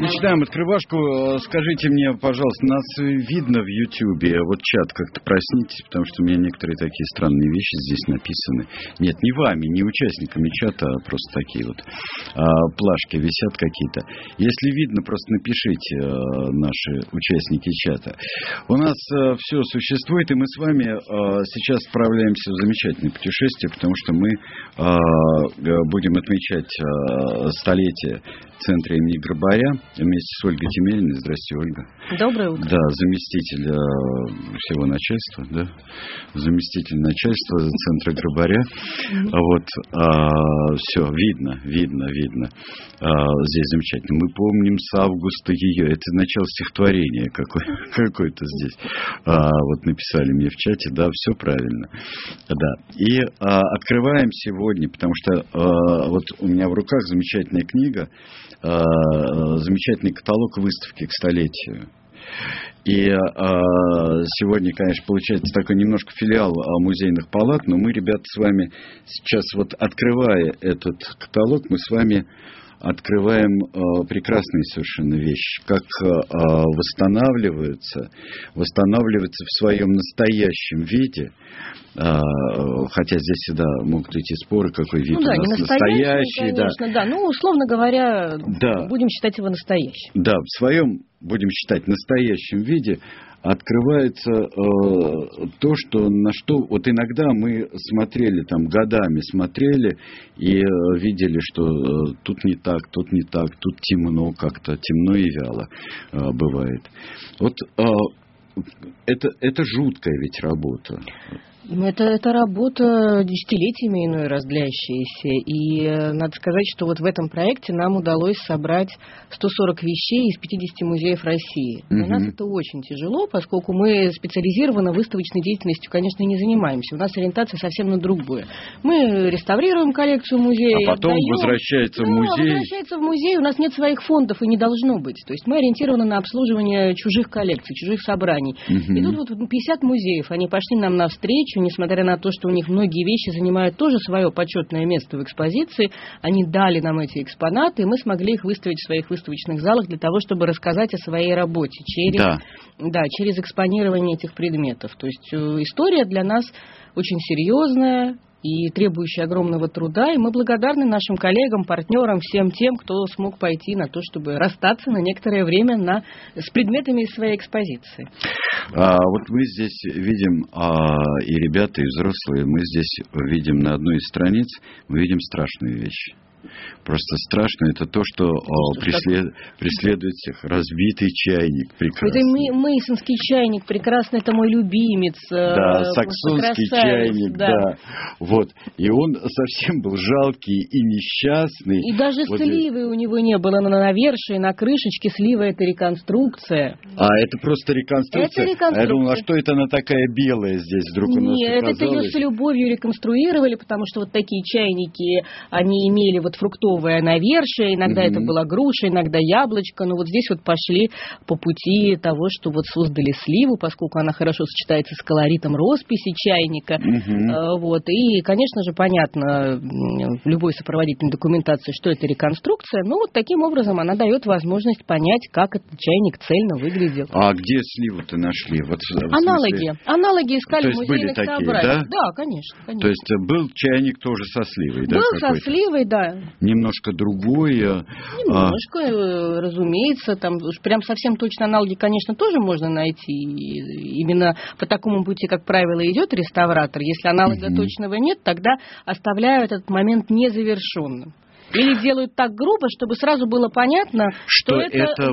начинаем открывашку. Скажите мне, пожалуйста, нас видно в Ютьюбе? Вот чат как-то проснитесь, потому что у меня некоторые такие странные вещи здесь написаны. Нет, не вами, не участниками чата, а просто такие вот плашки висят какие-то. Если видно, просто напишите, наши участники чата. У нас все существует, и мы с вами сейчас отправляемся в замечательное путешествие, потому что мы будем отмечать столетие Центра имени Грабаря вместе с Ольгой Темелиной. Здравствуйте, Ольга. Доброе утро. Да, заместитель всего начальства, да, заместитель начальства Центра Грабаря. Вот, все, видно. Здесь замечательно. Мы помним с августа ее. Это начало стихотворения какое-то здесь. Вот написали мне в чате, да, все правильно. Да. И открываем сегодня, потому что вот у меня в руках замечательная книга, замечательный каталог выставки к столетию. И сегодня, конечно, получается такой немножко филиал музейных палат, но мы, ребята, с вами сейчас вот, открывая этот каталог, мы с вами открываем прекрасные совершенно вещи, как восстанавливаются в своем настоящем виде, хотя здесь всегда могут идти споры, какой вид у нас настоящий. Конечно, да. Ну, условно говоря, да. Будем считать его настоящим. Да, в своем, будем считать, настоящем виде открывается то, на что вот иногда мы смотрели, там годами смотрели и видели, что тут не так, тут темно как-то, темно и вяло бывает. Вот это жуткая ведь работа. Это работа десятилетиями иной раз длящаяся. И надо сказать, что вот в этом проекте нам удалось собрать 140 вещей из 50 музеев России. Для нас это очень тяжело, поскольку мы специализированно выставочной деятельностью, конечно, не занимаемся. У нас ориентация совсем на другое. Мы реставрируем коллекцию музея. А потом возвращается в музей. Возвращается в музей. У нас нет своих фондов и не должно быть. То есть мы ориентированы на обслуживание чужих коллекций, чужих собраний. И тут вот 50 музеев, они пошли нам навстречу. Несмотря на то, что у них многие вещи занимают тоже свое почетное место в экспозиции, они дали нам эти экспонаты, и мы смогли их выставить в своих выставочных залах для того, чтобы рассказать о своей работе через экспонирование этих предметов. То есть история для нас очень серьезная и требующая огромного труда, и мы благодарны нашим коллегам, партнерам, всем тем, кто смог пойти на то, чтобы расстаться на некоторое время с предметами из своей экспозиции. Вот мы здесь видим, и ребята, и взрослые, мы здесь видим на одной из страниц, мы видим страшную вещь. Просто страшно, это то, что преследует всех. Разбитый чайник, прекрасный. Это мейсонский чайник, прекрасный, это мой любимец. Да, саксонский чайник, да. Вот. И он совсем был жалкий и несчастный. И даже сливы у него не было на навершии, на крышечке. Слива — это реконструкция. Это просто реконструкция? Это реконструкция. Я думал, что это она такая белая здесь вдруг у нас оказалась? Нет, это ее с любовью реконструировали, потому что вот такие чайники, они имели вот фруктовое навершие, иногда это была груша, иногда яблочко, но вот здесь вот пошли по пути того, что вот создали сливу, поскольку она хорошо сочетается с колоритом росписи чайника. Вот. И, конечно же, понятно в любой сопроводительной документации, что это реконструкция, но вот таким образом она дает возможность понять, как этот чайник цельно выглядел. А где сливу-то нашли? Вот, Аналоги искали в были музейных собраниях. Да, конечно. То есть был чайник тоже со сливой, да? Был со сливой, да. Немножко другое. Немножко, разумеется. Там уж прям совсем точно аналоги, конечно, тоже можно найти. Именно по такому пути, как правило, идет реставратор. Если аналога точного нет, тогда оставляют этот момент незавершенным. Или делают так грубо, чтобы сразу было понятно, что это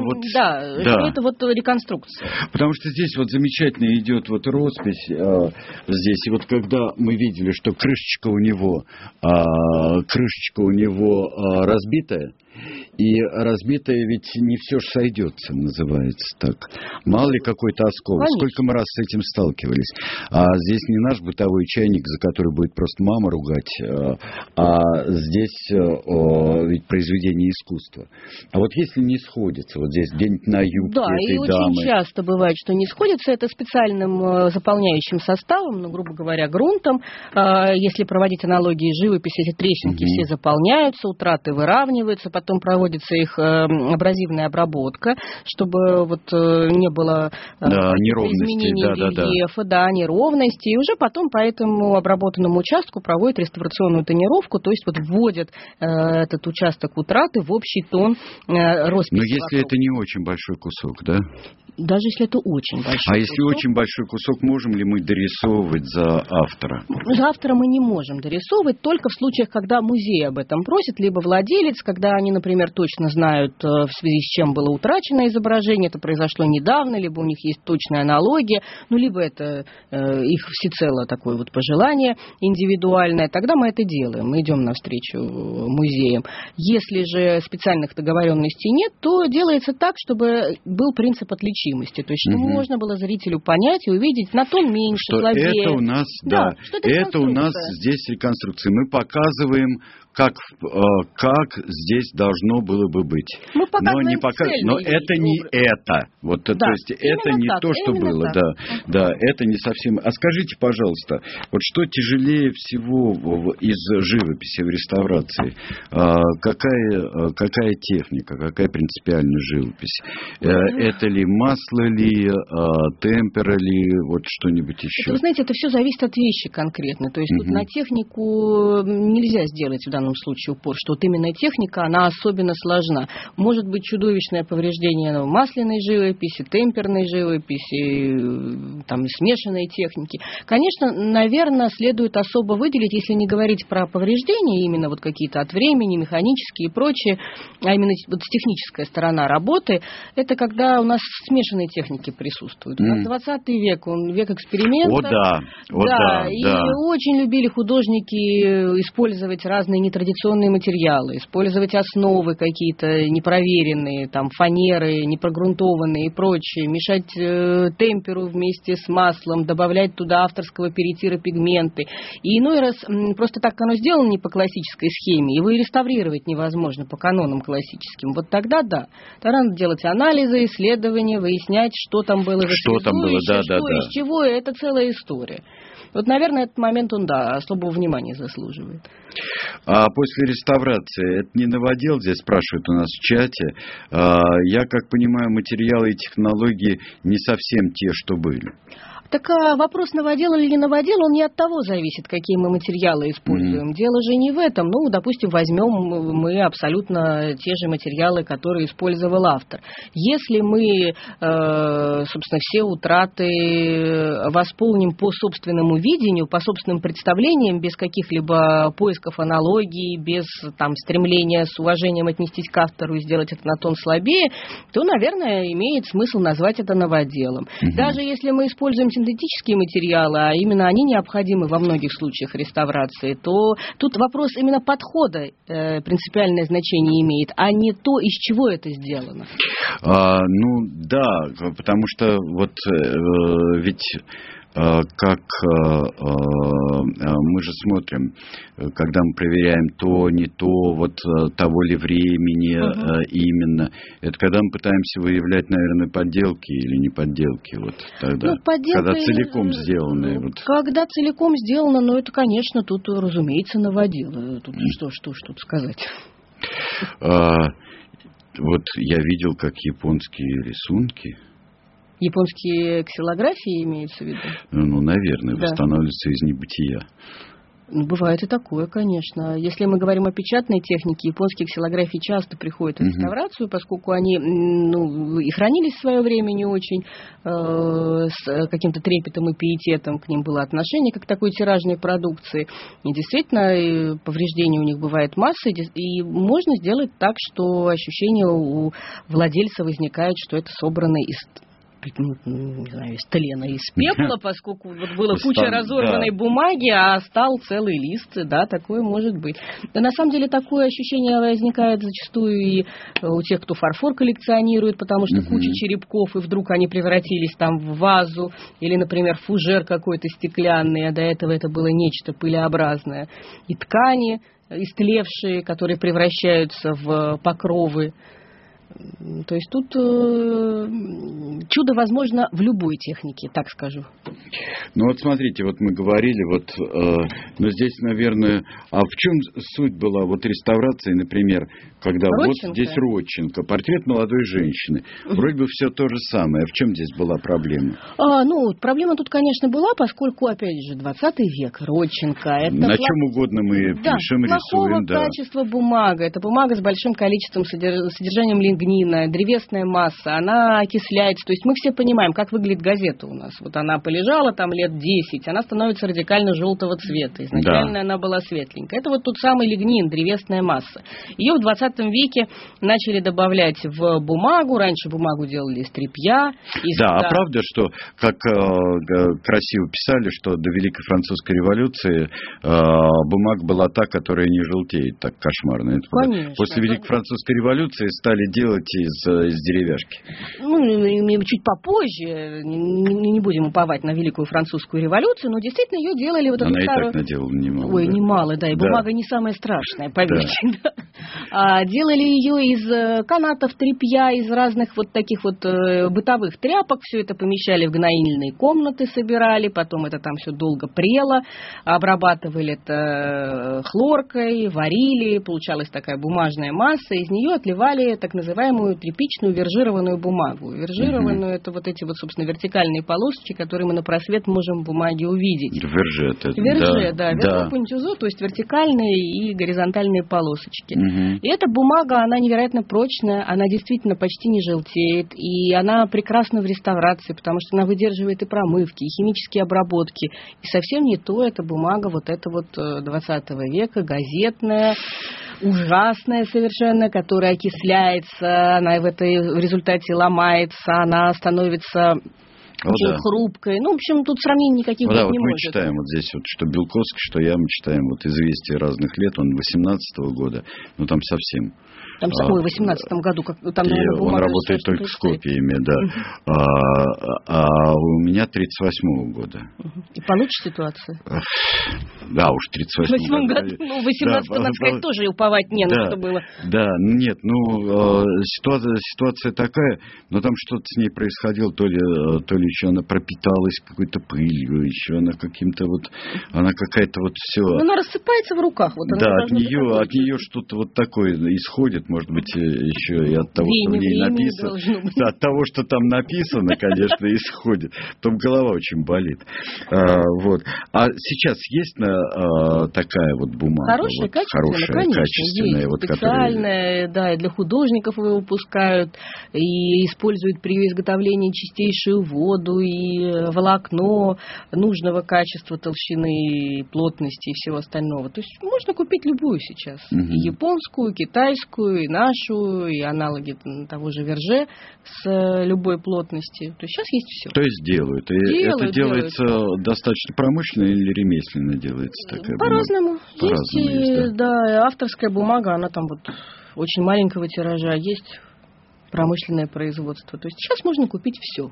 вот реконструкция. Потому что здесь вот замечательно идет вот роспись здесь. И вот когда мы видели, что крышечка у него разбитая, и разбитое ведь не все ж сойдется, называется так. Мало ли какой-то осколок. Конечно. Сколько мы раз с этим сталкивались. А здесь не наш бытовой чайник, за который будет просто мама ругать, а здесь ведь произведение искусства. А вот если не сходится, вот здесь где-нибудь на юбке этой дамы... очень часто бывает, что не сходится, это специальным заполняющим составом, ну, грубо говоря, грунтом. Если проводить аналогии живописи, эти трещинки все заполняются, утраты выравниваются, потом проводится их абразивная обработка, чтобы вот не было изменений рельефа, неровности, и уже потом по этому обработанному участку проводят реставрационную тонировку, то есть вот вводят этот участок утраты в общий тон росписи. Но если это не очень большой кусок, да? Даже если это очень большой кусок. А если очень большой кусок, можем ли мы дорисовывать за автора? За автора мы не можем дорисовывать, только в случаях, когда музей об этом просит, либо владелец, когда они, например, точно знают, в связи с чем было утрачено изображение, это произошло недавно, либо у них есть точная аналогия, ну, либо это их всецело такое вот пожелание индивидуальное, тогда мы это делаем, мы идем навстречу музеям. Если же специальных договоренностей нет, то делается так, чтобы был принцип отличимости, то есть чтобы можно было зрителю понять и увидеть на тон меньше, что слабее. Это у нас, да, это у нас здесь реконструкция. Мы показываем, как здесь должно было бы быть. Мы показываем но это не это. Вот, да, то есть это не так, то, что было. Да, это не совсем. А скажите, пожалуйста, вот что тяжелее всего из живописи в реставрации? Какая техника, какая принципиальная живопись? Это ли масло ли, темпера ли, вот что-нибудь еще? Вы знаете, это все зависит от вещи конкретно. То есть тут на технику нельзя сделать в данном случае упор, что вот именно техника, она особенно сложна. Может быть чудовищное повреждение масляной живописи, темперной живописи, там, смешанной техники. Конечно, наверное, следует особо выделить, если не говорить про повреждения, именно вот какие-то от времени, механические и прочее, а именно вот техническая сторона работы, это когда у нас смешанные техники присутствуют. У нас 20 век, он век экспериментов. И очень любили художники использовать разные нетрадиционные материалы, использовать основы какие-то непроверенные, там, фанеры, непрогрунтованные и прочее, мешать темперу вместе с маслом, добавлять туда авторского перитира пигменты. И иной раз просто так оно сделано не по классической схеме, его и реставрировать невозможно по канонам классическим. Вот тогда да. Тогда надо делать анализы, исследования, выяснять, что там было за из чего, это целая история. Вот, наверное, этот момент, он, особого внимания заслуживает. А после реставрации, это не новодел, здесь спрашивают у нас в чате, я, как понимаю, материалы и технологии не совсем те, что были. Так вопрос, новодел или не новодел, он не от того зависит, какие мы материалы используем. Дело же не в этом. Ну, допустим, возьмем мы абсолютно те же материалы, которые использовал автор. Если мы, собственно, все утраты восполним по собственному видению, по собственным представлениям, без каких-либо поисков аналогий, без там, стремления с уважением отнестись к автору и сделать это на тон слабее, то, наверное, имеет смысл назвать это новоделом. Даже если мы используем синтетические материалы, а именно они необходимы во многих случаях реставрации, то тут вопрос именно подхода принципиальное значение имеет, а не то, из чего это сделано. Потому что вот ведь как мы же смотрим, когда мы проверяем то, не то, вот того ли времени именно. Это когда мы пытаемся выявлять, наверное, подделки или не подделки. Вот тогда, когда целиком сделаны. Вот. Когда целиком сделано, это, конечно, тут, разумеется, новодел. Тут что тут сказать. Вот я видел, как японские рисунки. Японские ксилографии имеются в виду? Наверное, восстанавливаются из небытия. Бывает и такое, конечно. Если мы говорим о печатной технике, японские ксилографии часто приходят в реставрацию, поскольку они и хранились в свое время не очень, с каким-то трепетом и пиететом к ним было отношение, как к такой тиражной продукции. И действительно, повреждений у них бывает масса, и можно сделать так, что ощущение у владельца возникает, что это собрано из тлена, из пепла, поскольку вот была куча разорванной бумаги, а стал целый лист, такое может быть. Да, на самом деле такое ощущение возникает зачастую и у тех, кто фарфор коллекционирует, потому что куча черепков, и вдруг они превратились там в вазу, или, например, фужер какой-то стеклянный, а до этого это было нечто пылеобразное. И ткани истлевшие, которые превращаются в покровы. То есть тут чудо возможно в любой технике, так скажу. Ну вот смотрите, вот мы говорили, но здесь, наверное, а в чем суть была вот реставрации, например, когда Родченко. Вот здесь Родченко, портрет молодой женщины, вроде бы все то же самое, а в чем здесь была проблема? Проблема тут, конечно, была, поскольку, опять же, 20 век, Родченко. Это на чем угодно мы пишем, рисуем, плохого качества бумага, это бумага с большим количеством содержанием лигнина, древесная масса, она окисляется. То есть мы все понимаем, как выглядит газета у нас. Вот она полежала там лет 10, она становится радикально желтого цвета. Изначально она была светленькая. Это вот тот самый лигнин, древесная масса. Ее в 20 веке начали добавлять в бумагу. Раньше бумагу делали из тряпья. А правда, что, как красиво писали, что до Великой Французской революции бумага была та, которая не желтеет так кошмарно. Конечно. После Великой Французской революции стали делать из деревяшки. Чуть попозже, не будем уповать на Великую Французскую революцию, но действительно ее делали вот эту Она старую... и так наделала немало. Ой, немало, да, и бумага не самая страшная, поверьте. Да. Делали ее из канатов, тряпья, из разных вот таких вот бытовых тряпок, все это помещали в гноильные комнаты, собирали, потом это там все долго прело, обрабатывали это хлоркой, варили, получалась такая бумажная масса, из нее отливали так называемую тряпичную вержированную бумагу. Вержированную это вот эти вот, собственно, вертикальные полосочки, которые мы на просвет можем в бумаге увидеть. Верже, да. Верже-пунтюзо, то есть вертикальные и горизонтальные полосочки. И эта бумага, она невероятно прочная, она действительно почти не желтеет, и она прекрасна в реставрации, потому что она выдерживает и промывки, и химические обработки. И совсем не то, эта бумага вот эта вот 20 века, газетная, ужасная совершенно, которая окисляется, она в результате ломается, она становится очень хрупкой. В общем, тут сравнений никаких быть не может. Мы читаем вот здесь, что Белковский, что я, мы читаем «Известия разных лет», он 18-го года, там совсем. Там в 18-м году, там, наверное, он работает только с копиями, да. А у меня 38-го года. И получше ситуация? Да, уж 38-м году. В 18-м, надо сказать, тоже уповать не на что было. Да, нет, ситуация такая, но там что-то с ней происходило, то ли еще она пропиталась какой-то пылью, еще она каким-то она какая-то все... Она рассыпается в руках. От нее что-то вот такое исходит, может быть, еще и от того, что в ней написано. От того, что там написано, конечно, исходит. Потом голова очень болит. А сейчас есть такая вот бумага? Хорошая, качественная, есть. Специальная, да, и для художников его выпускают, и используют при ее изготовлении чистейшую воду, и волокно нужного качества, толщины, плотности и всего остального. То есть можно купить любую сейчас. И японскую, китайскую, и нашу, и аналоги того же Верже с любой плотности. То есть сейчас есть все. То есть делают. Это делается достаточно промышленно или ремесленно делается такая По-разному. По-разному есть, да. Авторская бумага, она там очень маленького тиража, есть промышленное производство. То есть сейчас можно купить все.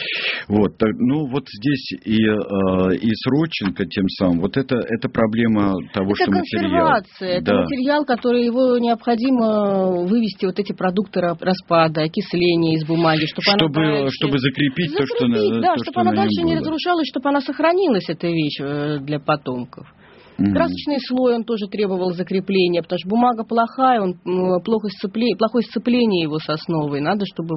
Здесь и с Родченко тем самым, это проблема того, что материал. Это материал, который его необходимо вывести, эти продукты распада, окисления из бумаги, чтобы закрепить то, что чтобы она дальше не разрушалась, чтобы она сохранилась, эта вещь для потомков. Красочный слой он тоже требовал закрепления, потому что бумага плохая, плохое сцепление его с основой. Надо, чтобы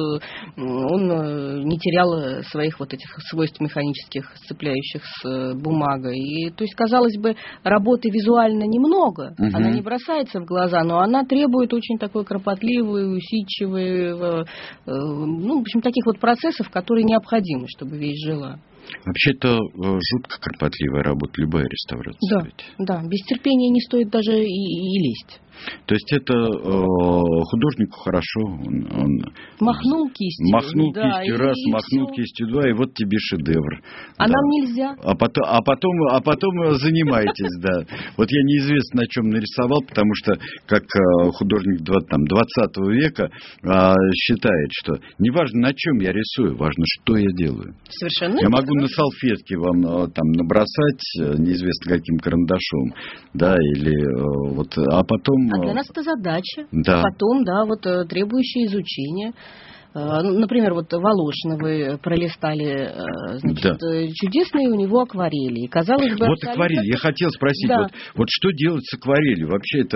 он не терял своих этих свойств механических, сцепляющих с бумагой. И, то есть, казалось бы, работы визуально немного, она не бросается в глаза, но она требует очень такой кропотливой, усидчивой, в общем, таких процессов, которые необходимы, чтобы вещь жила. Вообще-то жутко кропотливая работа, любая реставрация. Да, без терпения не стоит даже и лезть. То есть это художнику хорошо. Он махнул кистью. Махнул да, кистью раз, махнул кистью два, и вот тебе шедевр. А нам нельзя. А потом занимаетесь, да. Вот я неизвестно, на чем нарисовал, потому что как художник 20 века считает, что неважно, на чем я рисую, важно, что я делаю. Совершенно. Я могу на салфетке вам там набросать неизвестно каким карандашом, да, или вот, а потом... А для нас это задача. Да. А потом, да, вот требующая изучения. Например, вот Волошина вы пролистали, значит, чудесные у него акварели. И, казалось бы, вот акварель. Я хотел спросить, да. вот что делать с акварелью? Вообще это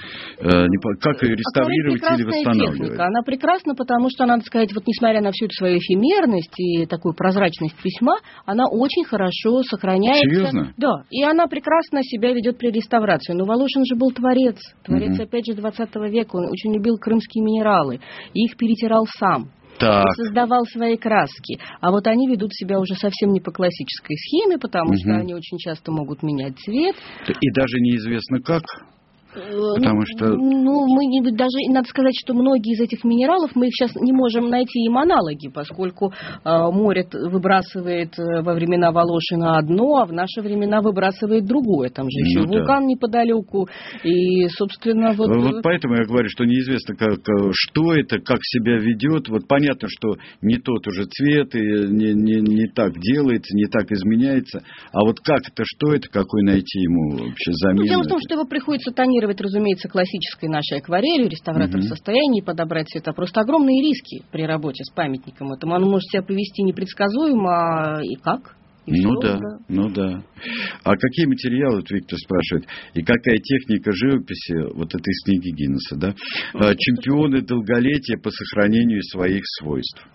как ее реставрировать или восстанавливать? Техника. Она прекрасна, потому что, надо сказать, вот несмотря на всю эту свою эфемерность и такую прозрачность письма, она очень хорошо сохраняется. Серьезно? Да. И она прекрасно себя ведет при реставрации. Но Волошин же был творец. Творец, опять же, 20 века. Он очень любил крымские минералы. И их перетирал сам. Так. Создавал свои краски. А вот они ведут себя уже совсем не по классической схеме, потому что они очень часто могут менять цвет. И даже неизвестно как. Потому что... мы даже, надо сказать, что многие из этих минералов, мы их сейчас не можем найти им аналоги, поскольку море выбрасывает во времена Волошина одно, а в наши времена выбрасывает другое. Там же еще вулкан неподалеку. И, собственно, вот поэтому я говорю, что неизвестно, что это, как себя ведет. Вот понятно, что не тот уже цвет, и не так делается, не так изменяется. А вот как это, что это, какой найти ему вообще замену? Дело в том, что его приходится тонировать, разумеется, классической нашей акварелью, реставратор в состоянии подобрать это. Просто огромные риски при работе с памятником этому. Он может себя повести непредсказуемо, и как? Ну да. А какие материалы, вот Виктор спрашивает, и какая техника живописи, вот это из книги Гиннесса, да? Чемпионы долголетия по сохранению своих свойств.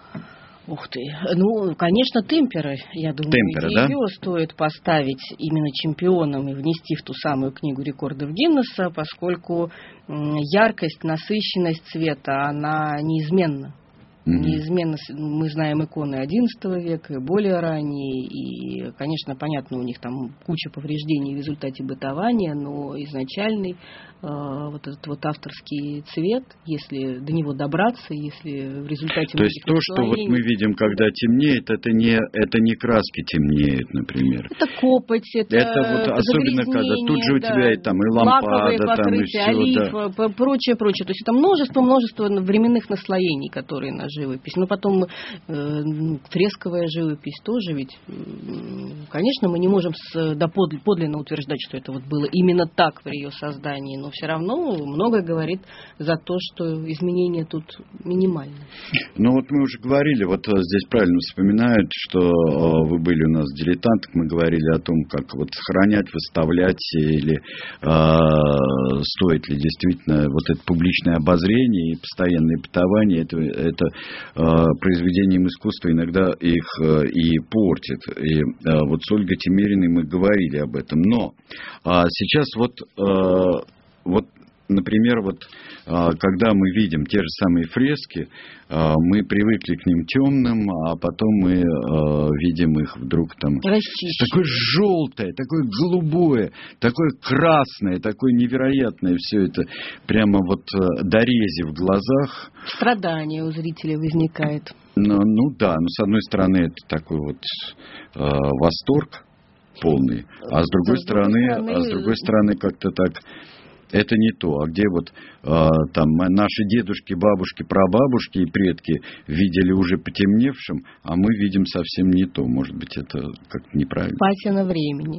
Ух ты. Ну, конечно, темперы, я думаю, ее стоит поставить именно чемпионом и внести в ту самую книгу рекордов Гиннесса, поскольку яркость, насыщенность цвета, она неизменна. Неизменно мы знаем иконы XI века и более ранние, и, конечно, понятно, у них там куча повреждений в результате бытования, но изначальный вот этот вот авторский цвет, если до него добраться, если в результате... То есть то, что вот мы видим, когда темнеет, это не краски темнеют, например. Это копоть, это вот особенно когда тут же у тебя и там и лампада, там и все, олив, прочее. То есть это множество временных наслоений, которые на живопись. Но потом фресковая живопись тоже ведь, конечно, мы не можем подлинно утверждать, что это вот было именно так при ее создании, но все равно многое говорит за то, что изменения тут минимальны. Ну вот мы уже говорили, вот здесь правильно вспоминают, что вы были у нас в «Дилетантах», мы говорили о том, как вот сохранять, выставлять или стоит ли действительно вот это публичное обозрение и постоянное бытование, это произведением искусства иногда их и портит. И вот с Ольгой Тимериной мы говорили об этом. Но сейчас вот, например, когда мы видим те же самые фрески, мы привыкли к ним темным, а потом мы видим их вдруг там такое желтое, такое голубое, такое красное, такое невероятное все это, прямо вот дорези в глазах. Страдание у зрителя возникает. Ну да, но с одной стороны это такой вот восторг полный, а с другой стороны как-то так. Это не то. А где вот там наши дедушки, бабушки, прабабушки и предки видели уже потемневшим, а мы видим совсем не то. Может быть, это как-то неправильно. Патина времени.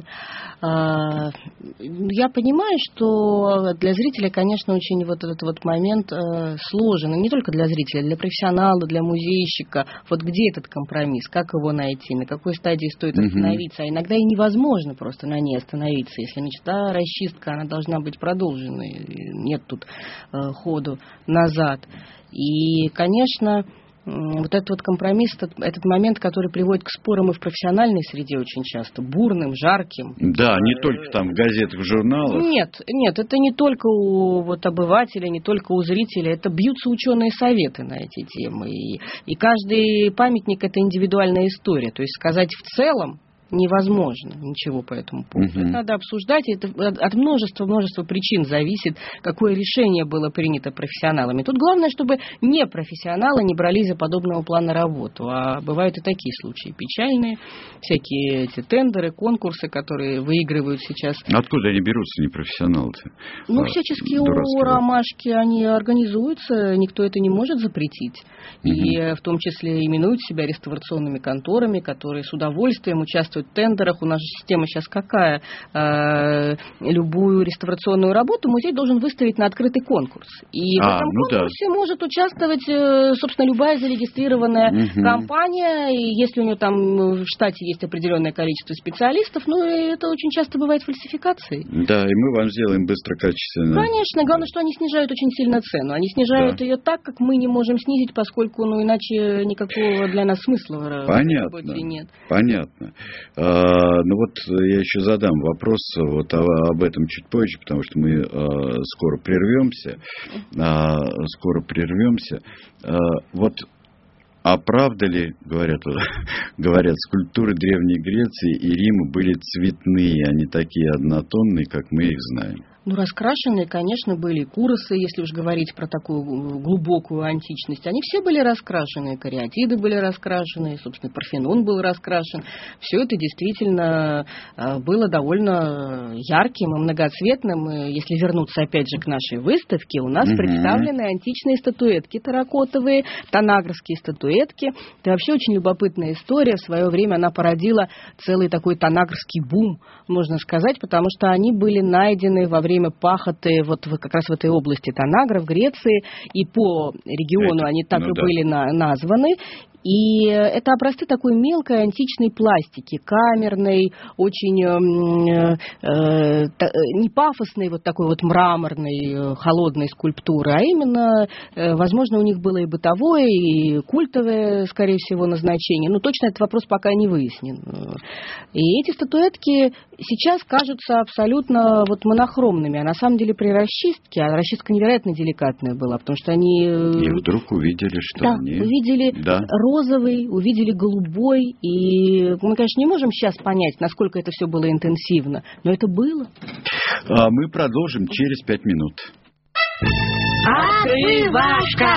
Я понимаю, что для зрителя, конечно, очень вот этот вот момент сложен. И не только для зрителя, для профессионала, для музейщика. Вот где этот компромисс? Как его найти? На какой стадии стоит остановиться? А иногда и невозможно просто на ней остановиться. Если мечта расчистка, она должна быть продолжена. Нет тут ходу назад. И, конечно, вот этот вот компромисс, этот момент, который приводит к спорам и в профессиональной среде очень часто, бурным, жарким. Да, не только там в газетах, в журналах. Нет, это не только у вот обывателя, не только у зрителя, это бьются ученые советы на эти темы. И каждый памятник — это индивидуальная история. То есть сказать в целом, невозможно ничего по этому поводу. Это надо обсуждать. Это от множества причин зависит, какое решение было принято профессионалами. Тут главное, чтобы не профессионалы не брались за подобного плана работу. А бывают и такие случаи печальные. Всякие эти тендеры, конкурсы, которые выигрывают сейчас. Откуда они берутся, непрофессионалы-то? Всяческие у ромашки, они организуются, никто это не может запретить. И в том числе именуют себя реставрационными конторами, которые с удовольствием участвуют в тендерах. У нас же система сейчас какая? Любую реставрационную работу музей должен выставить на открытый конкурс. И в этом конкурсе может участвовать, собственно, любая зарегистрированная компания. И если у нее там в штате есть определенное количество специалистов, это очень часто бывает фальсификацией. Да, и мы вам сделаем быстро, качественно. Конечно. Главное, что они снижают очень сильно цену. Они снижают ее так, как мы не можем снизить, поскольку, иначе никакого для нас смысла работе нет. Понятно. Я еще задам вопрос об этом чуть позже, потому что мы скоро прервемся. А правда ли, говорят, скульптуры Древней Греции и Рима были цветные, а не такие однотонные, как мы их знаем? Раскрашенные, конечно, были куросы, если уж говорить про такую глубокую античность. Они все были раскрашены, кариатиды были раскрашены, собственно, Парфенон был раскрашен. Все это действительно было довольно ярким и многоцветным. Если вернуться опять же к нашей выставке, у нас представлены античные статуэтки терракотовые, танагровские статуэтки. Это вообще очень любопытная история. В свое время она породила целый такой танагрский бум, можно сказать, потому что они были найдены во время пахоты как раз в этой области Танагра, в Греции, и по региону они так и были названы. И это образцы такой мелкой античной пластики, камерной, очень не пафосной, такой мраморной, холодной скульптуры, а именно, возможно, у них было и бытовое, и культовое, скорее всего, назначение. Но точно этот вопрос пока не выяснен. И эти статуэтки сейчас кажутся абсолютно монохромными, а на самом деле при расчистке, а расчистка невероятно деликатная была, потому что они... И вдруг увидели, что они... увидели розовый, увидели голубой, и мы, конечно, не можем сейчас понять, насколько это все было интенсивно, но это было. Мы продолжим через 5 минут. Открывашка!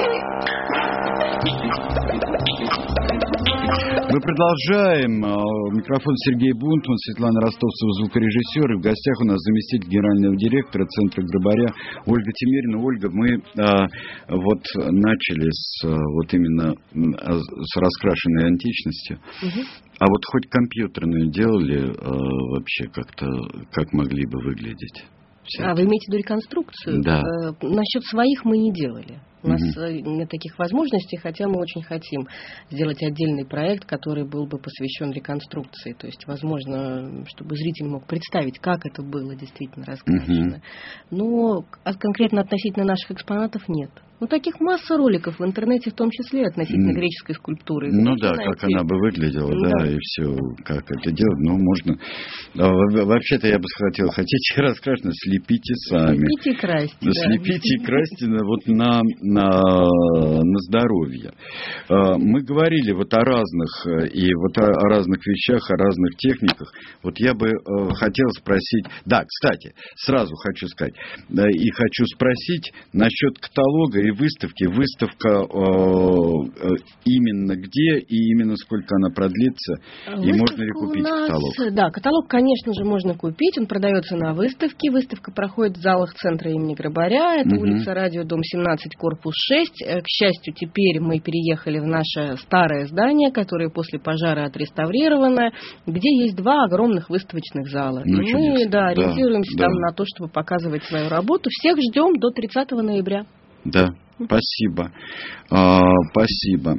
Мы продолжаем. Микрофон Сергей Бунтман, Светлана Ростовцева, звукорежиссер. И в гостях у нас заместитель генерального директора Центра Грабаря Ольга Тимерина. Ольга, мы начали именно с раскрашенной античности. А хоть компьютерные делали вообще как-то, как могли бы выглядеть? Вы имеете в виду реконструкцию? Да. Насчет своих мы не делали. У нас нет таких возможностей, хотя мы очень хотим сделать отдельный проект, который был бы посвящен реконструкции. То есть, возможно, чтобы зритель мог представить, как это было действительно раскрашено. Но конкретно относительно наших экспонатов нет. Таких масса роликов в интернете, в том числе относительно греческой скульптуры. Как она бы выглядела, и все, как это делать. Можно... Вообще-то я бы хотите раскрашено, слепите сами. Слепите и красьте. Слепите и красьте на здоровье. Мы говорили о разных вещах, о разных техниках. Я бы хотел спросить... Да, кстати, сразу хочу сказать. И хочу спросить насчет каталога и выставки. Выставка именно где и именно сколько она продлится? И можно ли купить каталог? Да, каталог, конечно же, можно купить. Он продается на выставке. Выставка проходит в залах центра имени Грабаря. Это улица Радио, дом 17, корпус 6. К счастью, теперь мы переехали в наше старое здание, которое после пожара отреставрировано, где есть 2 огромных выставочных зала. И мы ориентируемся там на то, чтобы показывать свою работу. Всех ждем до 30 ноября. Да, спасибо. Спасибо.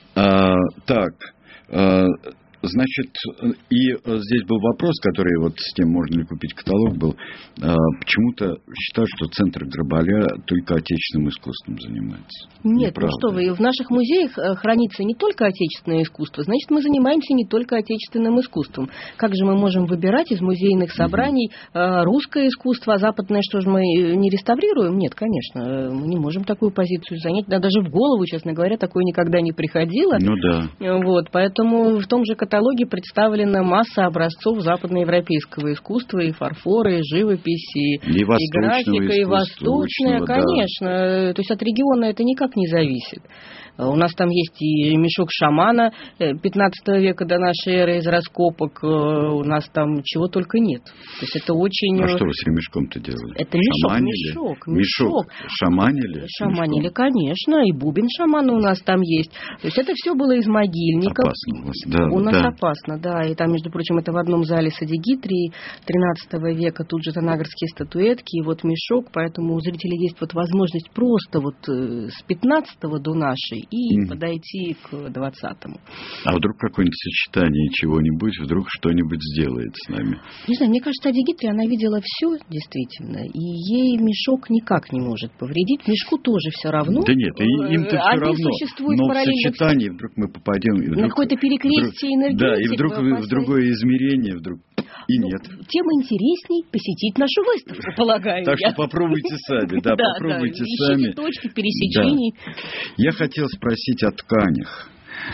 Значит, и здесь был вопрос, который с тем, можно ли купить каталог, был. Почему-то считают, что Центр Грабаря только отечественным искусством занимается. Нет, что вы, в наших музеях хранится не только отечественное искусство, значит, мы занимаемся не только отечественным искусством. Как же мы можем выбирать из музейных собраний русское искусство, а западное, что же мы не реставрируем? Нет, конечно, мы не можем такую позицию занять. Да, даже в голову, честно говоря, такое никогда не приходило. Да. Поэтому в том же каталоге каталоге представлена масса образцов западноевропейского искусства, и фарфора, и живопись, и графика, и восточная, конечно. То есть от региона это никак не зависит. У нас там есть и мешок шамана 15 века до нашей эры из раскопок. У нас там чего только нет. То есть это очень... А что вы с ремешком-то делали? Это мешок. Шаманили? Шаманили, конечно. И бубен шамана у нас там есть. То есть это все было из могильников. Опасно у вас, да. У нас опасно, да. И там, между прочим, это в одном зале Садигитрии 13 века. Тут же танагрские статуэтки и вот мешок. Поэтому у зрителей есть вот возможность просто вот с 15 до нашей и подойти к 20-му. А вдруг какое-нибудь сочетание чего-нибудь, вдруг что-нибудь сделает с нами? Не знаю, мне кажется, Адигитри, она видела все, действительно, и ей мешок никак не может повредить. Мешку тоже все равно. Да нет, им-то все равно. Но в сочетании вдруг мы попадем... На какое-то перекрестие энергетики. Да, и вдруг в другое измерение, вдруг... И нет. Тем интересней посетить нашу выставку, полагаю. Так что попробуйте сами, да, попробуйте сами. Ищите точки пересечений. Я хотел спросить о тканях.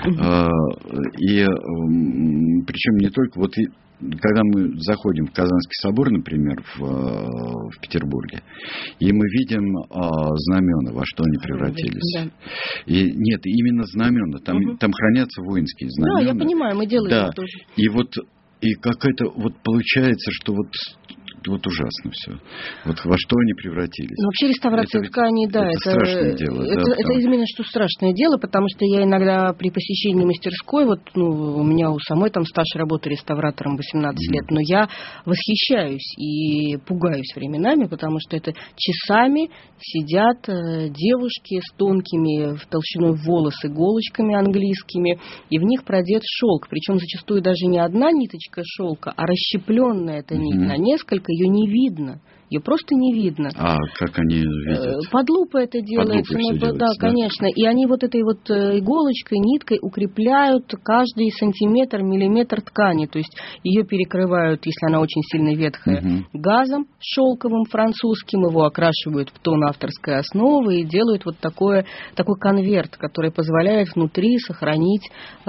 И причем не только... Вот когда мы заходим в Казанский собор, например, в Петербурге, и мы видим знамена, во что они превратились. Да. И нет, именно знамена. Там хранятся воинские знамена. Да, я понимаю, мы делаем это тоже. И какая-то вот получается, что вот ужасно все. Вот во что они превратились. Ну, вообще реставрация тканей, да, это страшное дело. Это именно что страшное дело, потому что я иногда при посещении мастерской, вот у меня у самой там стаж работы реставратором 18 лет, но я восхищаюсь и пугаюсь временами, потому что это часами сидят девушки с тонкими в толщиной волос иголочками английскими, и в них продет шелк, причем зачастую даже не одна ниточка шелка, а расщепленная эта нить на несколько. Ее не видно. Ее просто не видно. А как они видят? Под лупой это делается. Да, конечно. И они вот этой вот иголочкой, ниткой укрепляют каждый сантиметр, миллиметр ткани. То есть ее перекрывают, если она очень сильно ветхая, газом шелковым французским. Его окрашивают в тон авторской основы и делают вот такой конверт, который позволяет внутри сохранить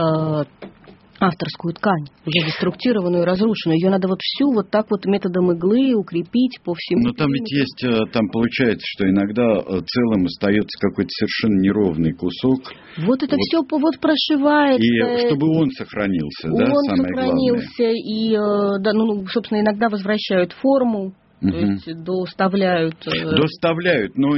авторскую ткань, уже деструктированную и разрушенную. Ее надо вот всю вот так вот методом иглы укрепить по всему. Но там ведь есть, там получается, что иногда целым остается какой-то совершенно неровный кусок. Вот это все вот прошивается. И чтобы он сохранился, да, самое сохранился, главное. И, да, собственно, иногда возвращают форму. То есть доставляют, но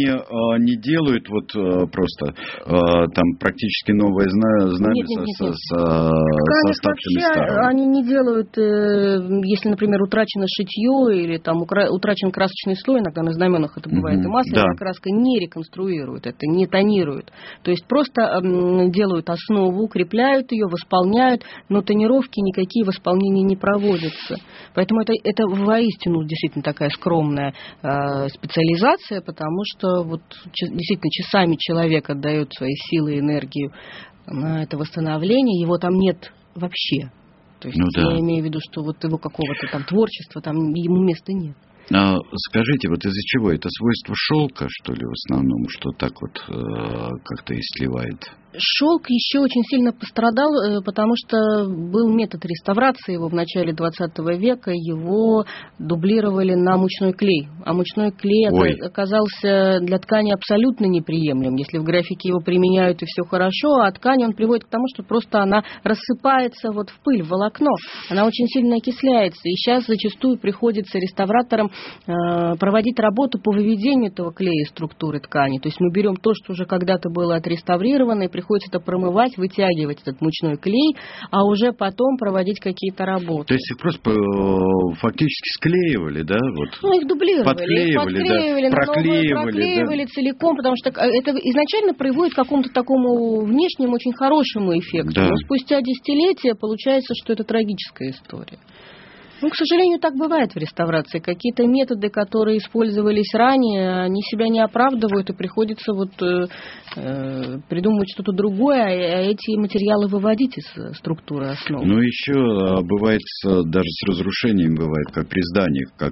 не делают вот просто там практически новое знамя с остатками старого. Они не делают, если, например, утрачено шитье или там утрачен красочный слой, иногда на знаменах это бывает, и масляная краска, не реконструируют это, не тонируют. То есть просто делают основу, укрепляют ее, восполняют, но тонировки никакие в исполнении не проводятся. Поэтому это воистину действительно такая скромная специализация, потому что вот действительно часами человек отдает свои силы и энергию на это восстановление, его там нет вообще. То есть я имею в виду, что вот его какого-то там творчества, там ему места нет. Скажите, вот из-за чего? Это свойство шелка, что ли, в основном, что так вот как-то и сливает? Шелк еще очень сильно пострадал, потому что был метод реставрации его в начале 20 века, его дублировали на мучной клей. А мучной клей оказался для ткани абсолютно неприемлем. Если в графике его применяют и все хорошо, а ткань он приводит к тому, что просто она рассыпается вот в пыль, в волокно. Она очень сильно окисляется. И сейчас зачастую приходится реставраторам проводить работу по выведению этого клея из структуры ткани. То есть мы берем то, что уже когда-то было отреставрировано, и приходится это промывать, вытягивать этот мучной клей, а уже потом проводить какие-то работы. То есть их просто фактически склеивали, да? Вот. Их дублировали, подклеивали, проклеивали целиком, потому что это изначально приводит к какому-то такому внешнему очень хорошему эффекту. Да. Но спустя десятилетия получается, что это трагическая история. К сожалению, так бывает в реставрации. Какие-то методы, которые использовались ранее, они себя не оправдывают, и приходится придумывать что-то другое, а эти материалы выводить из структуры основы. Еще бывает, даже с разрушением бывает, как при зданиях, как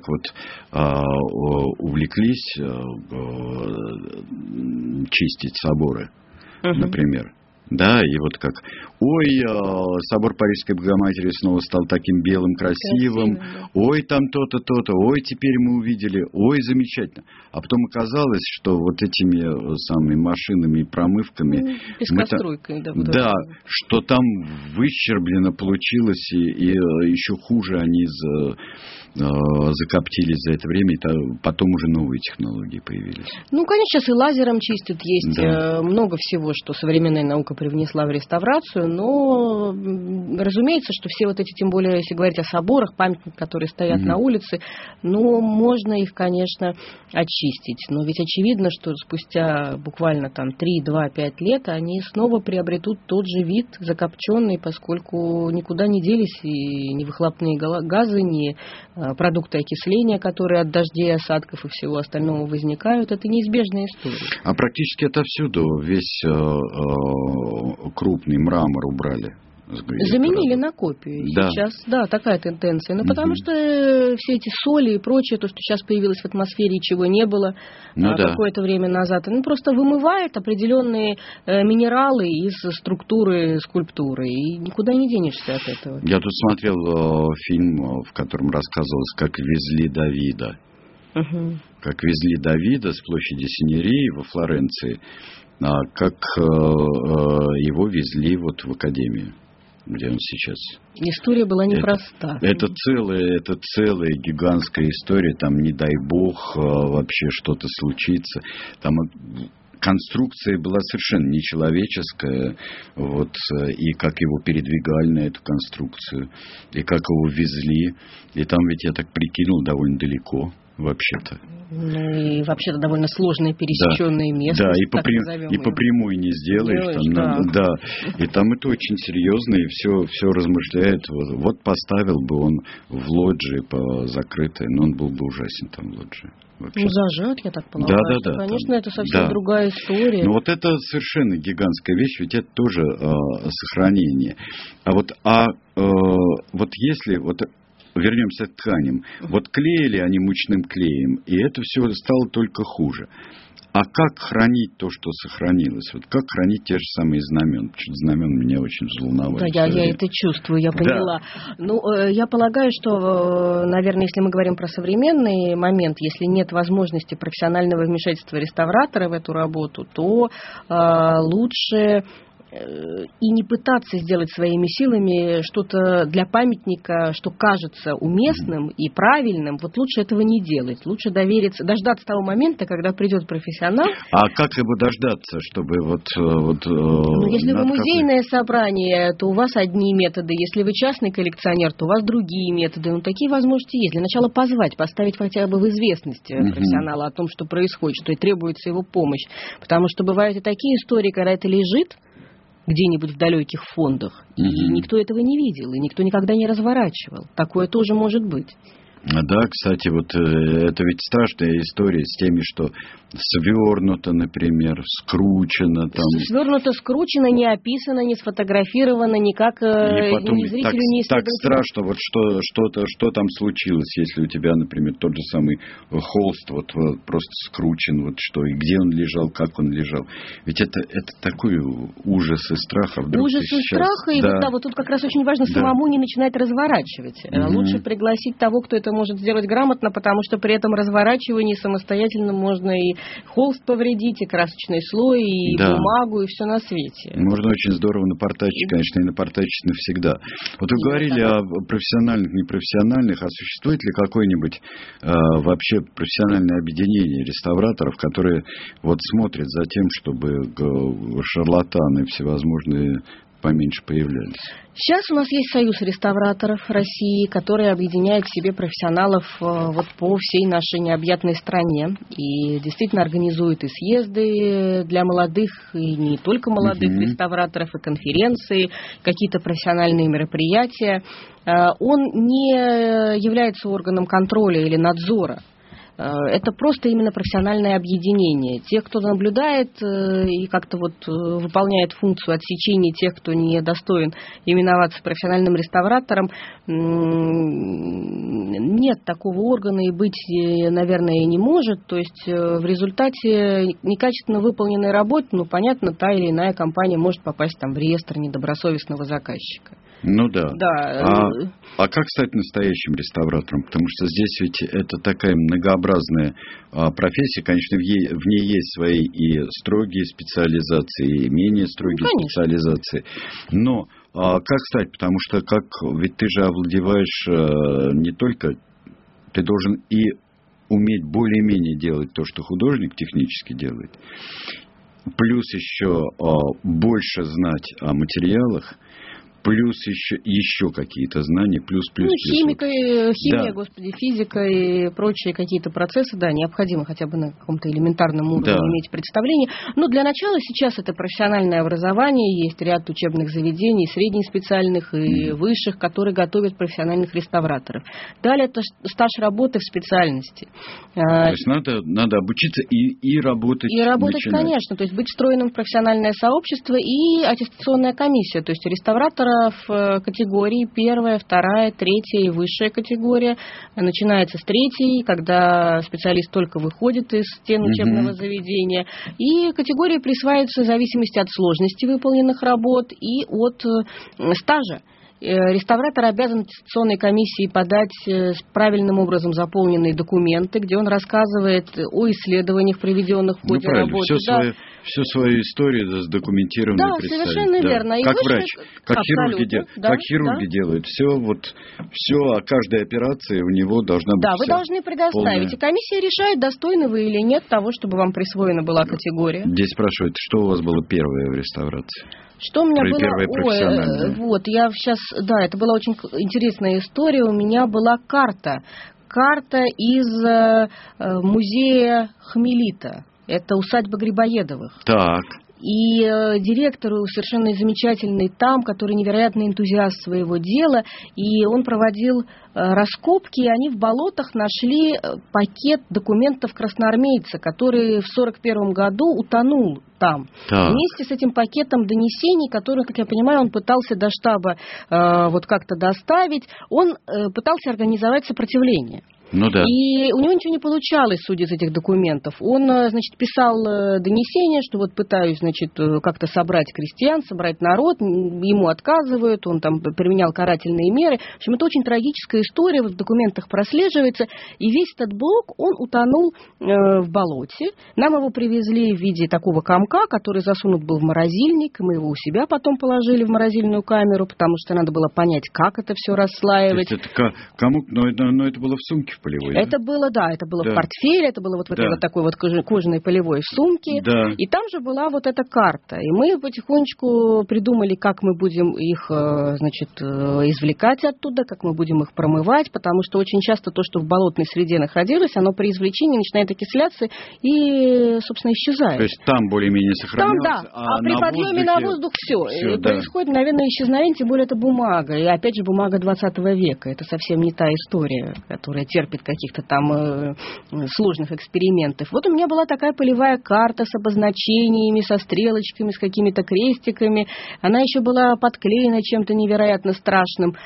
вот увлеклись чистить соборы, например. Да, и вот как, собор Парижской Богоматери снова стал таким белым, красивым, да. ой, там то-то, то-то, ой, теперь мы увидели, ой, замечательно. А потом оказалось, что вот этими самыми машинами и промывками... Пескоструйкой, да. Да, что там выщерблено получилось, и еще хуже они закоптились за это время, и потом уже новые технологии появились. Ну, конечно, сейчас и лазером чистят, есть много всего, что современная наука привнесла в реставрацию, но разумеется, что все вот эти, тем более, если говорить о соборах, памятниках, которые стоят на улице, ну, можно их, конечно, очистить, но ведь очевидно, что спустя буквально там 3, 2, 5 лет они снова приобретут тот же вид закопченный, поскольку никуда не делись и ни выхлопные газы, ни продукты окисления, которые от дождей, осадков и всего остального возникают, это неизбежная история. А практически отовсюду весь крупный мрамор убрали. Заменили на копию. Да. Сейчас, да, такая тенденция. Но потому что все эти соли и прочее, то, что сейчас появилось в атмосфере, чего не было какое-то время назад, просто вымывает определенные минералы из структуры скульптуры. И никуда не денешься от этого. Я тут смотрел фильм, в котором рассказывалось, как везли Давида. Как везли Давида с площади Синерии во Флоренции, как его везли вот в Академию, где он сейчас. История была непроста. Это целая гигантская история, там, не дай бог, вообще что-то случится. Там конструкция была совершенно нечеловеческая, вот, и как его передвигали на эту конструкцию, и как его везли. И там ведь, я так прикинул, довольно далеко. Вообще-то. Ну и вообще-то довольно сложное пересеченное место. Да, и по прямой не сделаешь. Там, и там это очень серьезно, и все размышляет. Вот поставил бы он в лоджии закрытой, но он был бы ужасен там в лоджии. Ну, зажат, я так полагаю. Да. Конечно, это совсем другая история. Но вот это совершенно гигантская вещь, ведь это тоже сохранение. Вот если... Вернемся к тканям. Вот клеили они мучным клеем, и это все стало только хуже. А как хранить то, что сохранилось? Вот как хранить те же самые знамена? Потому что знамена меня очень взволновали. Да, я это чувствую, я поняла. Да. Ну, я полагаю, что, наверное, если мы говорим про современный момент, если нет возможности профессионального вмешательства реставратора в эту работу, то лучше... и не пытаться сделать своими силами что-то для памятника, что кажется уместным и правильным, вот лучше этого не делать. Лучше дождаться того момента, когда придет профессионал. А как его дождаться, чтобы если вы музейное собрание, то у вас одни методы. Если вы частный коллекционер, то у вас другие методы. Ну, такие возможности есть. Для начала позвать, поставить хотя бы в известность профессионала о том, что происходит, что и требуется его помощь. Потому что бывают и такие истории, когда это лежит где-нибудь в далеких фондах, и никто этого не видел, и никто никогда не разворачивал. Такое тоже может быть. Да, кстати, это ведь страшная история с теми, что свернуто, например, скручено. Свернуто, скручено, не описано, не сфотографировано, никак ни зрителю, ни исследователю. Так страшно, что там случилось, если у тебя, например, тот же самый холст просто скручен, и где он лежал, как он лежал. Ведь это такой ужас и страх. Ужас и страх, и тут как раз очень важно самому не начинать разворачивать. Лучше пригласить того, кто это может сделать грамотно, потому что при этом разворачивании самостоятельно можно и холст повредить, и красочный слой, и бумагу, и все на свете. Можно очень здорово напортачить, конечно, и напортачить навсегда. Вот вы говорили о профессиональных, непрофессиональных, а существует ли какое-нибудь вообще профессиональное объединение реставраторов, которые смотрят за тем, чтобы шарлатаны всевозможные поменьше появлялись? Сейчас у нас есть Союз реставраторов России, который объединяет в себе профессионалов по всей нашей необъятной стране. И действительно организует и съезды для молодых, и не только молодых реставраторов, и конференции, какие-то профессиональные мероприятия. Он не является органом контроля или надзора. Это просто именно профессиональное объединение. Те, кто наблюдает и как-то вот выполняет функцию отсечения тех, кто не достоин именоваться профессиональным реставратором, нет такого органа и быть, наверное, и не может. То есть в результате некачественно выполненной работы, понятно, та или иная компания может попасть там в реестр недобросовестного заказчика. Ну да. Да. А как стать настоящим реставратором? Потому что здесь ведь это такая многообразная профессия. Конечно, в ней есть свои и строгие специализации, и менее строгие специализации. Но как стать? Потому что ведь ты же овладеваешь не только... Ты должен и уметь более-менее делать то, что художник технически делает. Плюс еще больше знать о материалах. Плюс еще какие-то знания, плюс. Химия, да. Физика и прочие какие-то процессы, да, необходимо хотя бы на каком-то элементарном уровне иметь представление. Но для начала сейчас это профессиональное образование, есть ряд учебных заведений, среднеспециальных и высших, которые готовят профессиональных реставраторов. Далее это стаж работы в специальности. То есть надо обучиться и работать. И работать, начинать. Конечно, то есть быть встроенным в профессиональное сообщество и аттестационная комиссия, то есть реставратора в категории 1, 2, 3 и высшая категория. Начинается с 3, когда специалист только выходит из стен учебного заведения. И категории присваиваются в зависимости от сложности выполненных работ и от стажа. Реставратор обязан аттестационной комиссии подать правильным образом заполненные документы, где он рассказывает о исследованиях, проведенных в ходе работы. Всю свою историю задокументированно представить. Совершенно верно. Как врач, как хирурги делают. Все о каждой операции у него должна быть. Да, вы должны предоставить. И комиссия решает, достойны вы или нет того, чтобы вам присвоена была категория. Здесь спрашивают, что у вас было первое в реставрации? Что у меня было? Это была очень интересная история. У меня была карта из музея Хмелита. Это усадьба Грибоедовых. Так. И директор совершенно замечательный там, который невероятный энтузиаст своего дела, и он проводил раскопки, и они в болотах нашли пакет документов красноармейца, который в 1941 году утонул там. Так. Вместе с этим пакетом донесений, которые, как я понимаю, он пытался до штаба как-то доставить, он пытался организовать сопротивление. Ну, да. И у него ничего не получалось, судя из этих документов. Он, писал донесение, что пытаюсь, как-то собрать крестьян, собрать народ, ему отказывают, он там применял карательные меры. В общем, это очень трагическая история, в документах прослеживается. И весь этот блок, он утонул в болоте. Нам его привезли в виде такого комка, который засунут был в морозильник. Мы его у себя потом положили в морозильную камеру, потому что надо было понять, как это все расслаивать. То есть это комок, но это было в сумке? Полевой, это было в портфеле, это было в этой такой кожаной полевой сумке. Да. И там же была эта карта. И мы потихонечку придумали, как мы будем их, извлекать оттуда, как мы будем их промывать, потому что очень часто то, что в болотной среде находилось, оно при извлечении начинает окисляться и, собственно, исчезает. То есть там более-менее сохранялось. Там, да. А при подъеме на воздух все происходит, наверное, исчезновение, тем более это бумага. И опять же, бумага 20 века. Это совсем не та история, которая терпит каких-то там сложных экспериментов. У меня была такая полевая карта с обозначениями, со стрелочками, с какими-то крестиками. Она еще была подклеена чем-то невероятно страшным.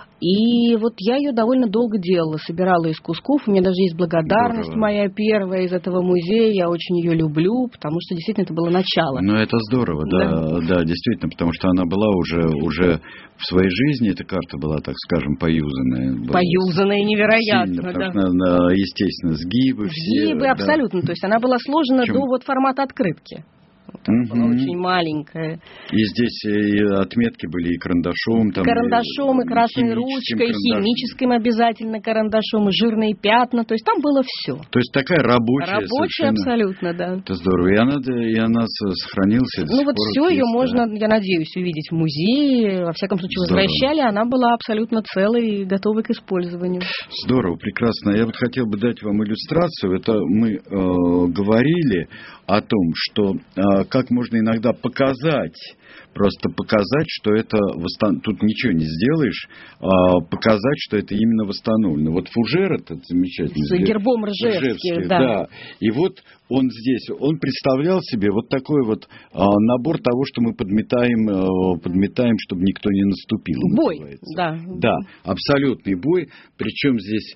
И я ее довольно долго делала, собирала из кусков. У меня даже есть благодарность моя первая из этого музея. Я очень ее люблю, потому что действительно это было начало. Ну, это здорово, да, действительно, потому что она была уже в своей жизни, эта карта была, так скажем, поюзанная. Поюзанная невероятно, сильно, потому что, естественно, сгибы все. Сгибы, абсолютно. То есть она была сложена до формата открытки. Была очень маленькая. И здесь и отметки были и карандашом. Карандашом, и красной ручкой, химическим обязательно карандашом, и жирные пятна. То есть там было все. То есть такая рабочая совершенно. Абсолютно, да. Это здорово. И она сохранилась. Все ее можно, я надеюсь, увидеть в музее. Во всяком случае, возвращали. Она была абсолютно целой и готовой к использованию. Здорово, прекрасно. Я хотел бы дать вам иллюстрацию. Это мы говорили о том, что как можно иногда показать Просто показать, что это тут ничего не сделаешь, показать, что это именно восстановлено. Вот фужер этот замечательный. С гербом Ржевских, да. И вот он здесь, он представлял себе вот такой вот набор того, что мы подметаем, чтобы никто не наступил. Бой, да. Да, абсолютный бой. Причем здесь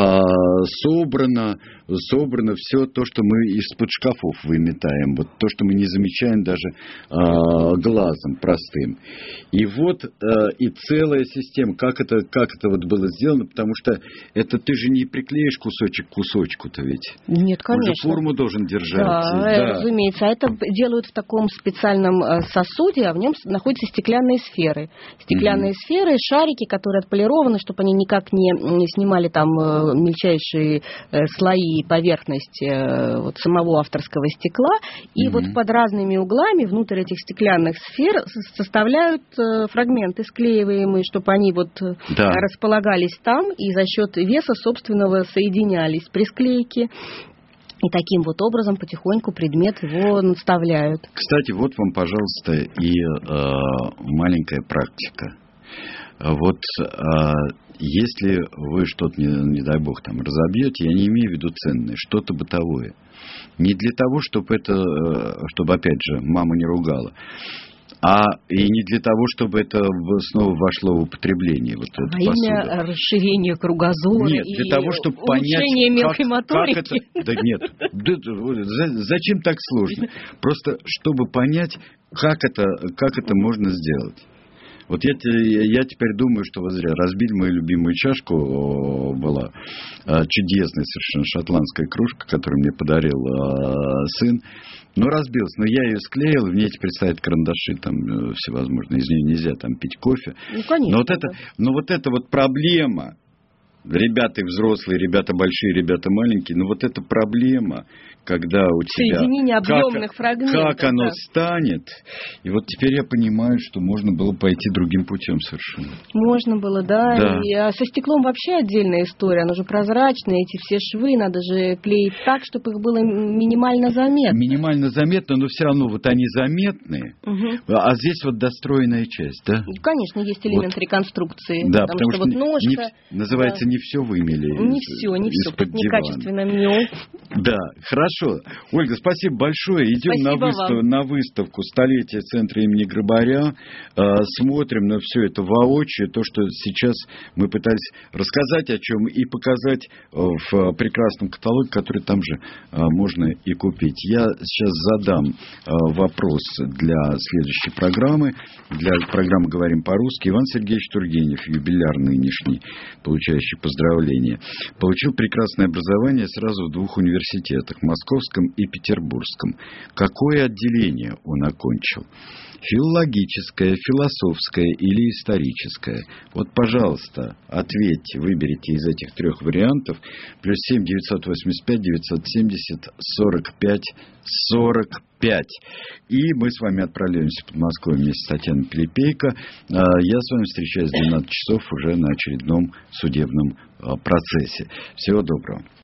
собрано все то, что мы из-под шкафов выметаем. Вот то, что мы не замечаем даже глазом простым. И вот и целая система, как это вот было сделано, потому что это ты же не приклеишь кусочек к кусочку-то ведь. Нет, конечно. Он же форму должен держать. Да, разумеется. А это делают в таком специальном сосуде, а в нем находятся стеклянные сферы. Стеклянные сферы, шарики, которые отполированы, чтобы они никак не снимали там мельчайшие слои, поверхность вот самого авторского стекла. И вот под разными углами внутрь этих стеклянных сфер составляют фрагменты склеиваемые, чтобы они вот располагались там и за счет веса собственного соединялись при склейке. И таким вот образом потихоньку предмет его наставляют. Кстати, вот вам, пожалуйста, и маленькая практика. Вот если вы что-то, не дай бог, там разобьете, я не имею в виду ценное, что-то бытовое. Не для того, чтобы опять же, мама не ругала. И не для того, чтобы это снова вошло в употребление. Вот эта имя расширения кругозора. Нет, для того, чтобы понять, мелкой моторики. как это... Да нет, зачем так сложно? Просто, чтобы понять, как это можно сделать. Вот я теперь думаю, что вот зря разбили мою любимую чашку, была чудесная совершенно шотландская кружка, которую мне подарил сын. Ну, разбилась, но я ее склеил, в ней теперь стоят карандаши там всевозможные, из нее нельзя там пить кофе. Ну, конечно. Но вот эта вот проблема, ребята взрослые, ребята большие, ребята маленькие, но вот эта проблема, когда у тебя... Соединение объемных фрагментов. Как оно станет. И вот теперь я понимаю, что можно было пойти другим путем совершенно. Можно было, да. И со стеклом вообще отдельная история. Оно же прозрачное, эти все швы надо же клеить так, чтобы их было минимально заметно. Минимально заметно, но все равно вот они заметные. А здесь вот достроенная часть, да? Конечно, есть элемент реконструкции. Да, потому что вот ножка... называется не все вымели. Не все. Некачественно мел. Да, хорошо. Ольга, спасибо большое. Идем на выставку «Столетие центра имени Грабаря». Смотрим на все это воочию. То, что сейчас мы пытались рассказать о чем и показать в прекрасном каталоге, который там же можно и купить. Я сейчас задам вопрос для следующей программы. Для программы «Говорим по-русски». Иван Сергеевич Тургенев, юбиляр нынешний, получающий поздравления, получил прекрасное образование сразу в 2 университетах, Московском и Петербургском. Какое отделение он окончил? Филологическое, философское или историческое? Вот, пожалуйста, ответьте, выберите из этих 3 вариантов. +7 985 970 45 45. И мы с вами отправляемся в Подмосковье вместе с Татьяной Пилипейко. Я с вами встречаюсь в 12 часов уже на очередном судебном процессе. Всего доброго.